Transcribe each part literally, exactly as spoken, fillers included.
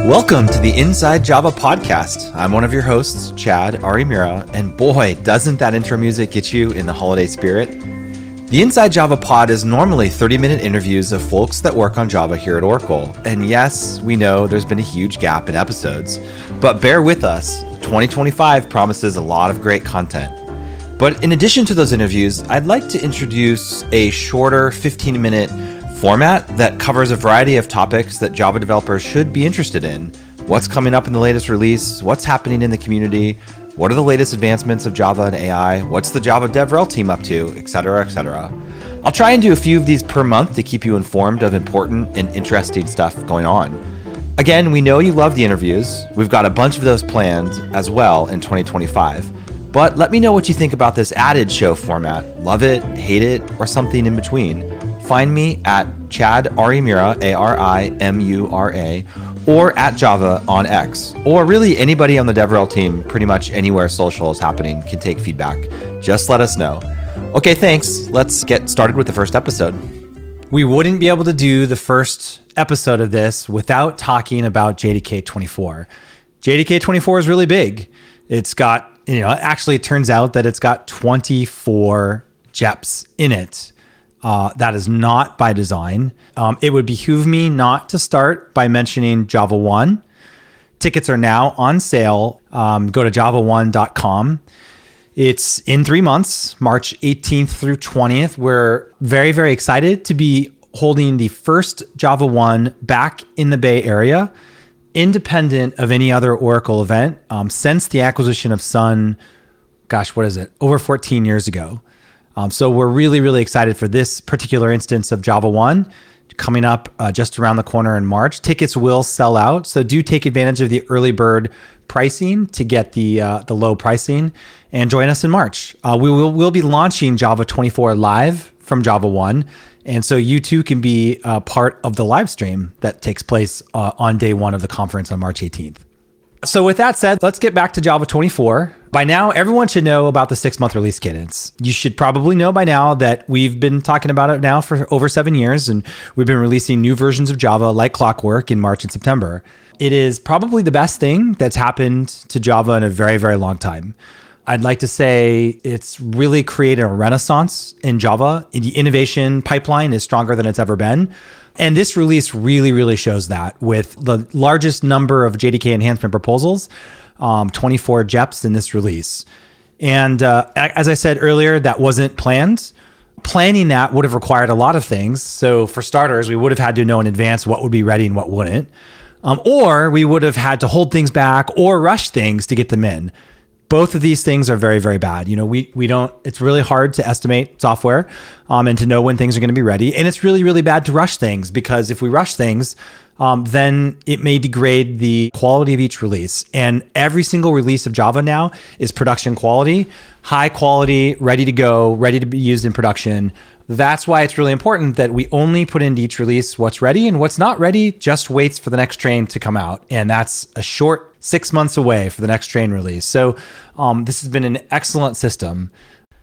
Welcome to the Inside Java podcast. I'm one of your hosts, Chad Arimura, and boy, doesn't that intro music get you in the holiday spirit? The Inside Java pod is normally thirty-minute interviews of folks that work on Java here at Oracle. And yes, we know there's been a huge gap in episodes, but bear with us. twenty twenty-five promises a lot of great content. But in addition to those interviews, I'd like to introduce a shorter fifteen-minute format that covers a variety of topics that Java developers should be interested in. What's coming up in the latest release? What's happening in the community? What are the latest advancements of Java and A I? What's the Java DevRel team up to? Et cetera, et cetera. I'll try and do a few of these per month to keep you informed of important and interesting stuff going on. Again, we know you love the interviews. We've got a bunch of those planned as well in twenty twenty-five. But let me know what you think about this added show format. Love it, hate it, or something in between. Find me at Chad Arimura, A R I M U R A, or at Java on X. Or really anybody on the DevRel team, pretty much anywhere social is happening, can take feedback. Just let us know. Okay, thanks. Let's get started with the first episode. We wouldn't be able to do the first episode of this without talking about J D K twenty-four. J D K twenty-four is really big. It's got, you know, actually it turns out that it's got twenty-four J E Ps in it. Uh, that is not by design. Um, it would behoove me not to start by mentioning Java one. Tickets are now on sale. Um, go to java one dot com. It's in three months, March eighteenth through twentieth. We're very, very excited to be holding the first Java one back in the Bay Area, independent of any other Oracle event, um, since the acquisition of Sun, gosh, what is it, over fourteen years ago. Um, so we're really, really excited for this particular instance of Java one coming up uh, just around the corner in March. Tickets will sell out, so do take advantage of the early bird pricing to get the uh, the low pricing and join us in March. Uh, we will we'll be launching Java twenty-four live from Java one, and so you too can be uh, part of the live stream that takes place uh, on day one of the conference on March eighteenth. So with that said, let's get back to Java twenty-four. By now, everyone should know about the six-month release cadence. You should probably know by now that we've been talking about it now for over seven years, and we've been releasing new versions of Java like clockwork in March and September. It is probably the best thing that's happened to Java in a very, very long time. I'd like to say it's really created a renaissance in Java. The innovation pipeline is stronger than it's ever been. And this release really, really shows that with the largest number of J D K enhancement proposals, um, twenty-four J E Ps in this release. And uh, as I said earlier, that wasn't planned. Planning that would have required a lot of things. So for starters, we would have had to know in advance what would be ready and what wouldn't. Um, or we would have had to hold things back or rush things to get them in. Both of these things are very, very bad. You know, we we don't, it's really hard to estimate software um, and to know when things are going to be ready. And it's really, really bad to rush things, because if we rush things, um, then it may degrade the quality of each release. And every single release of Java now is production quality, high quality, ready to go, ready to be used in production. That's why it's really important that we only put into each release what's ready, and what's not ready just waits for the next train to come out. And that's a short six months away for the next train release. So um, this has been an excellent system.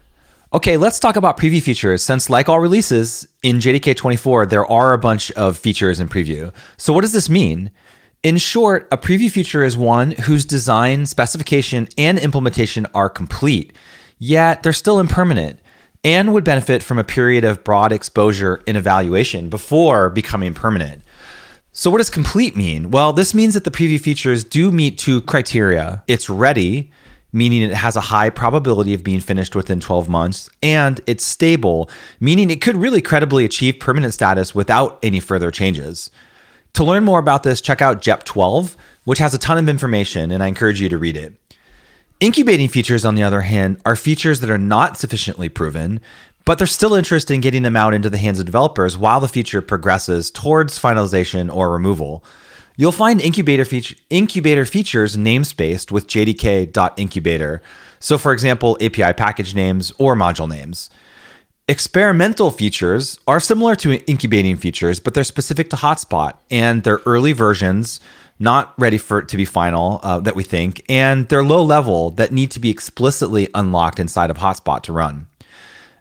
Okay, let's talk about preview features, since like all releases in J D K twenty-four, there are a bunch of features in preview. So what does this mean? In short, a preview feature is one whose design, specification, and implementation are complete, yet they're still impermanent, and would benefit from a period of broad exposure and evaluation before becoming permanent. So what does complete mean? Well, this means that the preview features do meet two criteria. It's ready, meaning it has a high probability of being finished within twelve months, and it's stable, meaning it could really credibly achieve permanent status without any further changes. To learn more about this, check out J E P twelve, which has a ton of information, and I encourage you to read it. Incubating features, on the other hand, are features that are not sufficiently proven, but there's still interest in getting them out into the hands of developers while the feature progresses towards finalization or removal. You'll find incubator, feature, incubator features namespaced with J D K dot incubator. So for example, A P I package names or module names. Experimental features are similar to incubating features, but they're specific to Hotspot, and they're early versions, not ready for it to be final, uh, that we think, and they're low level that need to be explicitly unlocked inside of Hotspot to run.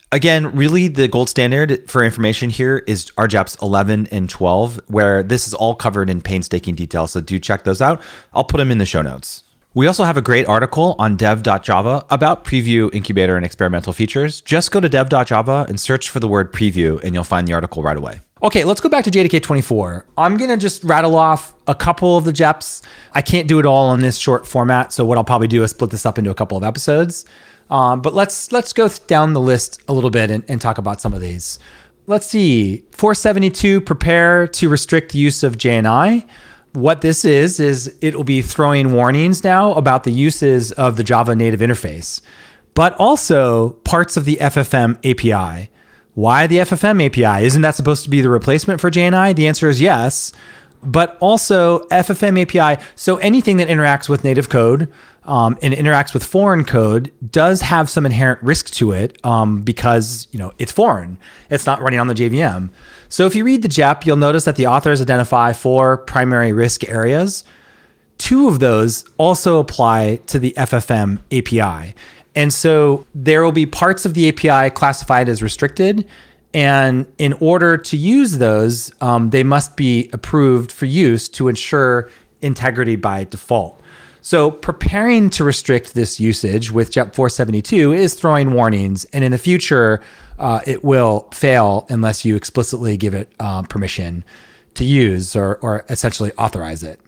Again, really the gold standard for information here is R J A Ps eleven and twelve, where this is all covered in painstaking detail. So do check those out. I'll put them in the show notes. We also have a great article on dev dot java about preview, incubator, and experimental features. Just go to dev dot java and search for the word preview, and you'll find the article right away. Okay, let's go back to J D K twenty-four. I'm going to just rattle off a couple of the J E Ps. I can't do it all in this short format, so what I'll probably do is split this up into a couple of episodes. Um, but let's let's go down the list a little bit and, and talk about some of these. Let's see. four seventy-two, prepare to restrict use of J N I. What this is, is it will be throwing warnings now about the uses of the Java native interface, but also parts of the F F M A P I. Why the F F M A P I? Isn't that supposed to be the replacement for J N I? The answer is yes, but also F F M A P I. So anything that interacts with native code um, and interacts with foreign code does have some inherent risk to it um, because you know it's foreign. It's not running on the J V M. So if you read the J E P, you'll notice that the authors identify four primary risk areas. Two of those also apply to the F F M A P I. And so there will be parts of the A P I classified as restricted. And in order to use those, um, they must be approved for use to ensure integrity by default. So preparing to restrict this usage with J E P four seventy-two is throwing warnings. And in the future, uh, it will fail unless you explicitly give it uh, permission to use or, or essentially authorize it.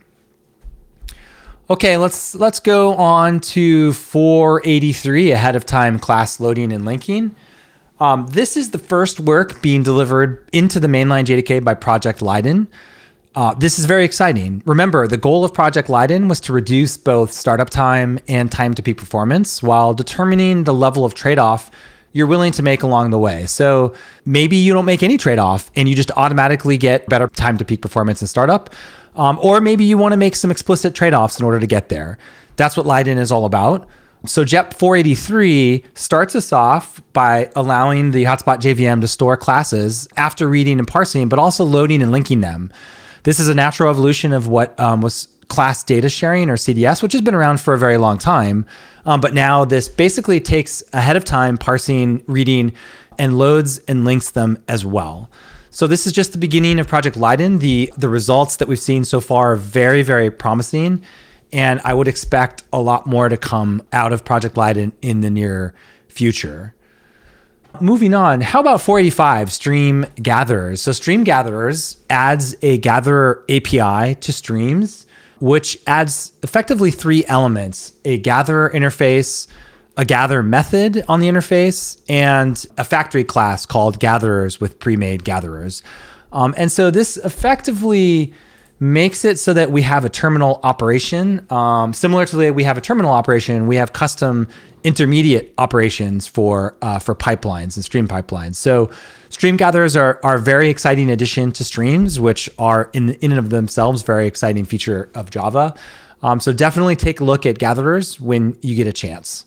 Okay, let's let's go on to four eighty-three, ahead of time class loading and linking. Um, this is the first work being delivered into the mainline J D K by Project Leiden. Uh, this is very exciting. Remember, the goal of Project Leiden was to reduce both startup time and time to peak performance while determining the level of trade-off you're willing to make along the way. So maybe you don't make any trade-off and you just automatically get better time to peak performance in startup. Um, or maybe you want to make some explicit trade-offs in order to get there. That's what Leiden is all about. So J E P four eighty-three starts us off by allowing the Hotspot J V M to store classes after reading and parsing, but also loading and linking them. This is a natural evolution of what um, was class data sharing, or C D S, which has been around for a very long time. Um, but now this basically takes ahead of time parsing, reading, and loads and links them as well. So this is just the beginning of Project Leiden. The, the results that we've seen so far are very, very promising. And I would expect a lot more to come out of Project Leiden in the near future. Moving on, how about four eighty-five, Stream Gatherers? So Stream Gatherers adds a gatherer A P I to streams, which adds effectively three elements: a gatherer interface, a gather method on the interface, and a factory class called gatherers with pre-made gatherers. Um, and so this effectively makes it so that we have a terminal operation. Um, similar to the way we have a terminal operation, we have custom intermediate operations for uh, for pipelines and stream pipelines. So stream gatherers are are a very exciting addition to streams, which are in in and of themselves very exciting feature of Java. Um, so definitely take a look at gatherers when you get a chance.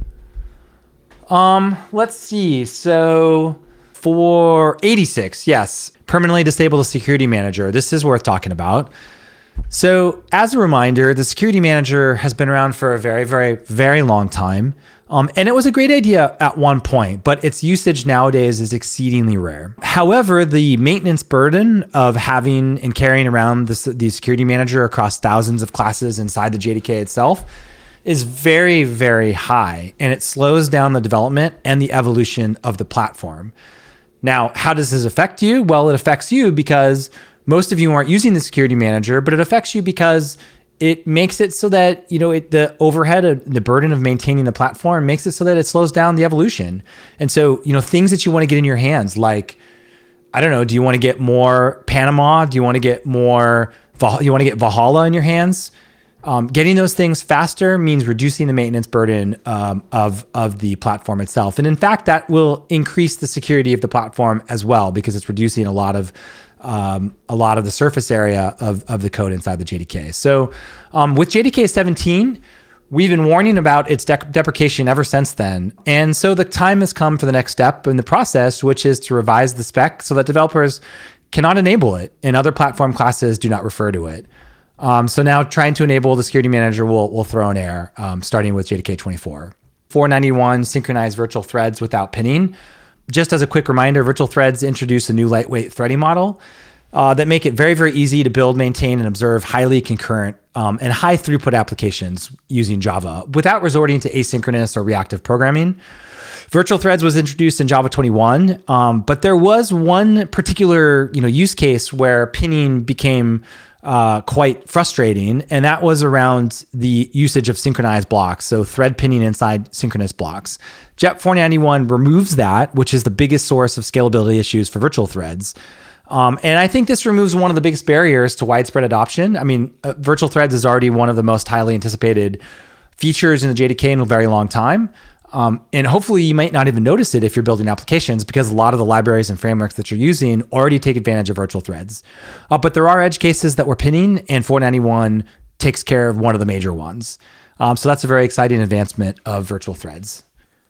Um, let's see. So for eighty-six, yes, permanently disable the security manager. This is worth talking about. So as a reminder, the security manager has been around for a very, very, very long time. Um, and it was a great idea at one point, but its usage nowadays is exceedingly rare. However, the maintenance burden of having and carrying around this, the security manager across thousands of classes inside the J D K itself is very, very high, and it slows down the development and the evolution of the platform. Now, how does this affect you? Well, it affects you because most of you aren't using the security manager, but it affects you because it makes it so that, you know, it, the overhead, of, the burden of maintaining the platform makes it so that it slows down the evolution. And so, you know, things that you want to get in your hands, like, I don't know, do you want to get more Panama? Do you want to get more, you want to get Valhalla in your hands? Um, getting those things faster means reducing the maintenance burden um, of, of the platform itself. And in fact, that will increase the security of the platform as well, because it's reducing a lot of um, a lot of the surface area of, of the code inside the J D K. So um, with J D K seventeen, we've been warning about its de- deprecation ever since then. And so the time has come for the next step in the process, which is to revise the spec so that developers cannot enable it and other platform classes do not refer to it. Um, so now trying to enable the security manager will, will throw an error, um, starting with J D K twenty-four. four ninety-one, synchronize virtual threads without pinning. Just as a quick reminder, Virtual Threads introduced a new lightweight threading model uh, that make it very, very easy to build, maintain, and observe highly concurrent um, and high throughput applications using Java without resorting to asynchronous or reactive programming. Virtual Threads was introduced in Java twenty-one, um, but there was one particular you know, use case where pinning became uh, quite frustrating, and that was around the usage of synchronized blocks, so thread pinning inside synchronous blocks. Jet four ninety-one removes that, which is the biggest source of scalability issues for virtual threads. Um, and I think this removes one of the biggest barriers to widespread adoption. I mean, uh, virtual threads is already one of the most highly anticipated features in the J D K in a very long time. Um, and hopefully you might not even notice it if you're building applications, because a lot of the libraries and frameworks that you're using already take advantage of virtual threads. Uh, but there are edge cases that we're pinning, and four ninety-one takes care of one of the major ones. Um, so that's a very exciting advancement of virtual threads.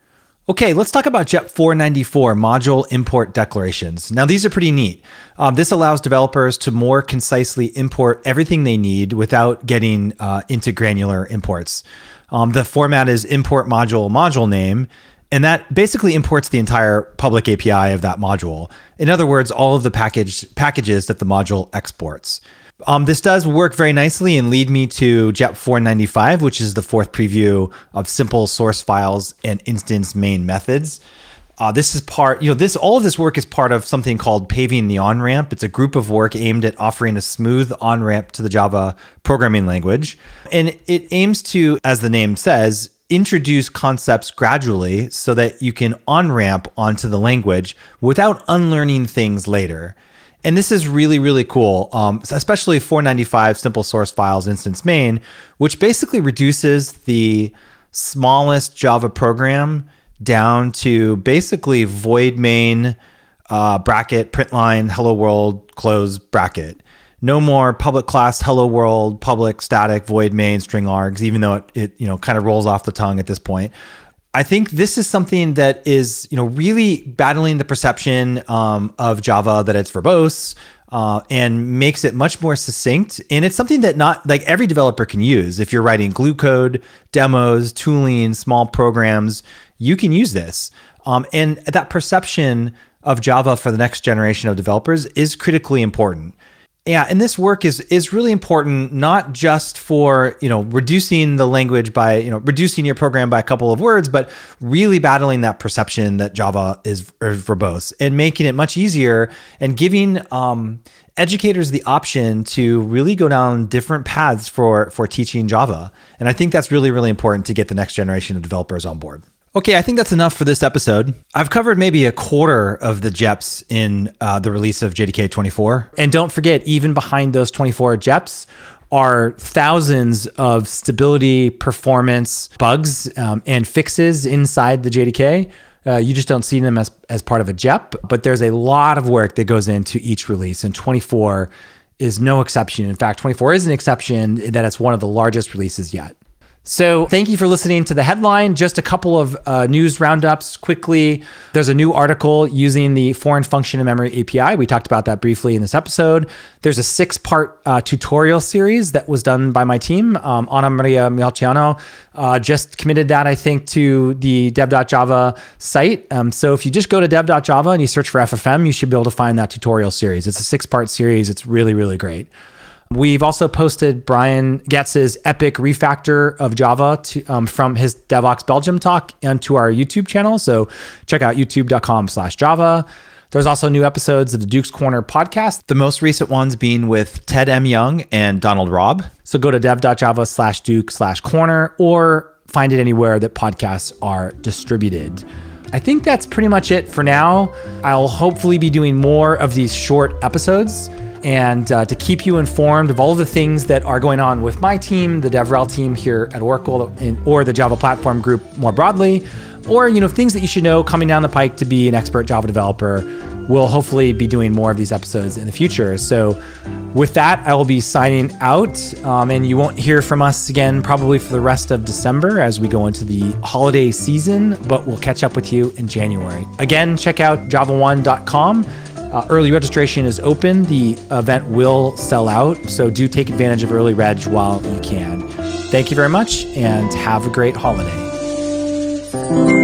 Okay, let's talk about Jet four ninety-four module import declarations. Now, these are pretty neat. Um, this allows developers to more concisely import everything they need without getting uh, into granular imports. Um, the format is import module module name, and that basically imports the entire public A P I of that module. In other words, all of the package packages that the module exports. Um, this does work very nicely and lead me to Jet four ninety-five, which is the fourth preview of simple source files and instance main methods. Uh, this is part, you know, this all of this work is part of something called Paving the On-Ramp. It's a group of work aimed at offering a smooth on-ramp to the Java programming language. And it aims to, as the name says, introduce concepts gradually so that you can on-ramp onto the language without unlearning things later. And this is really, really cool, um, especially four ninety-five simple source files instance main, which basically reduces the smallest Java program down to basically void main, uh, bracket, print line, hello world, close bracket. No more public class, hello world, public static, void main, string args, even though it, it you know kind of rolls off the tongue at this point. I think this is something that is, you know, really battling the perception um, of Java that it's verbose uh, and makes it much more succinct. And it's something that not like every developer can use. If you're writing glue code, demos, tooling, small programs, you can use this. Um, and that perception of Java for the next generation of developers is critically important. Yeah, and this work is is really important, not just for, you know, reducing the language by, you know, reducing your program by a couple of words, but really battling that perception that Java is, is verbose and making it much easier and giving um, educators the option to really go down different paths for, for teaching Java. And I think that's really, really important to get the next generation of developers on board. Okay, I think that's enough for this episode. I've covered maybe a quarter of the J E Ps in uh, the release of J D K twenty-four. And don't forget, even behind those twenty-four J E Ps are thousands of stability, performance bugs um, and fixes inside the J D K. Uh, you just don't see them as, as part of a J E P, but there's a lot of work that goes into each release, and twenty-four is no exception. In fact, twenty-four is an exception in that it's one of the largest releases yet. So thank you for listening to the headline. Just a couple of uh, news roundups quickly. There's a new article using the foreign function in memory A P I. We talked about that briefly in this episode. There's a six-part uh, tutorial series that was done by my team. Um, Ana Maria Mialciano uh, just committed that, I think, to the dev dot java site. Um, so if you just go to dev dot java and you search for F F M, you should be able to find that tutorial series. It's a six-part series. It's really, really great. We've also posted Brian Getz's epic refactor of Java to, um, from his DevOps Belgium talk onto our YouTube channel. So check out youtube dot com slash java. There's also new episodes of the Duke's Corner podcast, the most recent ones being with Ted M. Young and Donald Robb. So go to dev dot java slash duke slash corner or find it anywhere that podcasts are distributed. I think that's pretty much it for now. I'll hopefully be doing more of these short episodes. And uh, to keep you informed of all of the things that are going on with my team, the DevRel team here at Oracle, in, or the Java Platform Group more broadly, or you know things that you should know coming down the pike to be an expert Java developer, we'll hopefully be doing more of these episodes in the future. So with that, I will be signing out, um, and you won't hear from us again probably for the rest of December as we go into the holiday season, but we'll catch up with you in January. Again, check out java one dot com. Uh, early registration is open. The event will sell out, so do take advantage of early reg while you can. Thank you very much, and have a great holiday.